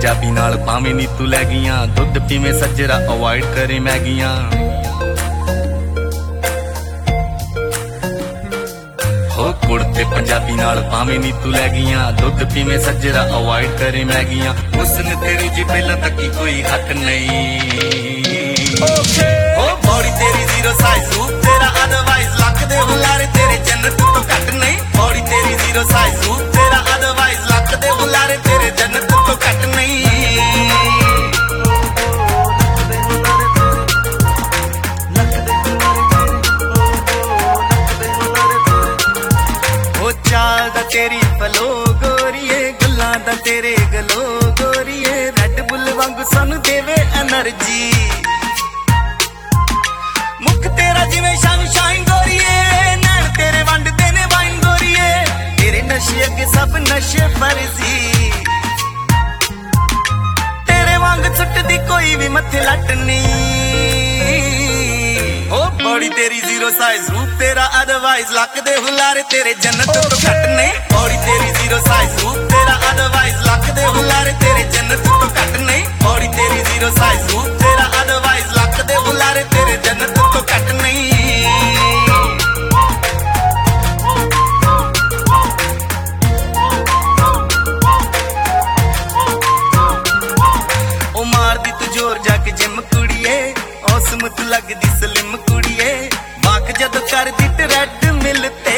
पंजाबी नाल भावें नी तू लै गईयां, दुध पीवें सज्जरा अवॉइड करे मैगियां। हो कुड़ते पंजाबी नाल भावें नी तू लै गईयां, दुध पीवें सज्जरा अवॉइड करे मैगियां। हुस्न तेरी जी पहला तक कोई हक नहीं। हो बॉडी तेरी जीरो साइज, रूप तेरा अदरवाइज, लख दे हुलारे तेरे जन्नत तो घट नहीं। बॉडी तेरी जीरो साइज, रूप तेरा अदरवाइज, लख दे हुलारे तेरे जन्नत तो घट नहीं। हो चाल दा तेरी फलो गोरीए, गल्लां दा तेरे गलो गोरीए, रेड बुल वांगू सानू देवे एनर्जी। मुख तेरा जिवें शाइन गोरीए, नैन तेरे वंडदे ने वाइन गोरीए, तेरे नशे अगे सब नशे फर्जी। तेरे वांग सुटदी कोई भी मथे लट नहीं। ओ बॉडी तेरी जीरो साइज, रूप तेरा अदरवाइज, लक दे हुलारे तेरे जन्नत तो घट नहीं। बॉडी तेरी जीरो साइज, रूप तेरा अदरवाइज, लक दे हुलारे तेरे जन्नत तो घट नहीं। बॉडी तेरी जीरो साइज, रूप तेरा अदरवाइज, लक दे हुलारे तेरे जन्नत तो घट नहीं। ओ मार दी तू जोर जाके जिम कुड़िए, औसम तू लगदी स्लिम कुड़िए, बाक जद कर दी ट्रेड मिलते।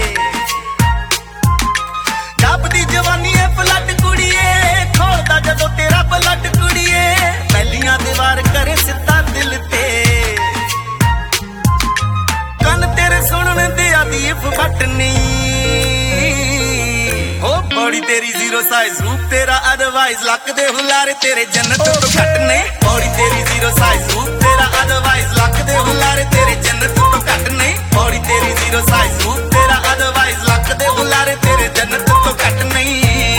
जापदी जवानी है पलट कुड़िए, खोलदा जदों तेरा पलट कुड़िए, पहलियां दीवार करे सिद्धा दिल ते। कन तेरे सुनने दे आदी फट नहीं। हो बॉडी तेरी जीरो साइज, रूप तेरा अदरवाइज, लक दे हुलारे तेरे जन्नत तो घट नहीं। बॉडी तेरी जीरो साइज, रूप तेरा अदरवाइज, लक दे हुलारे तेरे जन्नत तो घट नहीं। बॉडी तेरी जीरो साइज, रूप तेरा अदरवाइज, लक दे हुलारे तेरे जन्नत तो घट नहीं।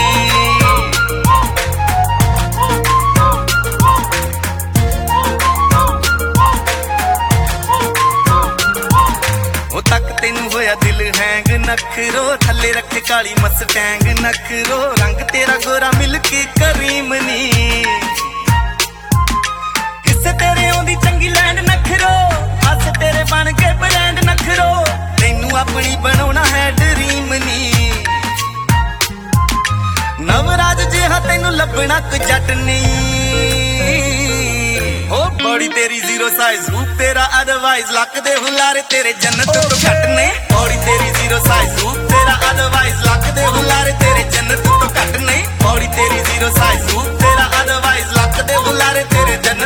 ओ तक तेनू होया दिल हैंग नखरो, थले रखे काली मस्टैंग नखरो, रंग तेरा गोरा मिल्की करीम नी। किसे तेरे आंदी चंगी लैंड नखरो, हस तेरे बन के ब्रांड नखरो, तेनू अपनी बनाउणा है ड्रीम नी। नवराज जिहा तेनू लभना कोई जट नहीं। ओ बॉडी तेरी जीरो साइज, रूप तेरा अदरवाइज, लक दे हुलारे तेरे जन्नत तो घट नहीं। बॉडी तेरी जीरो साइज, रूप तेरा अदरवाइज, लक दे हुलारे तेरे जन्नत तो घट नहीं। बॉडी तेरी जीरो साइज, रूप तेरा अदरवाइज, लक दे हुलारे तेरे जन्नत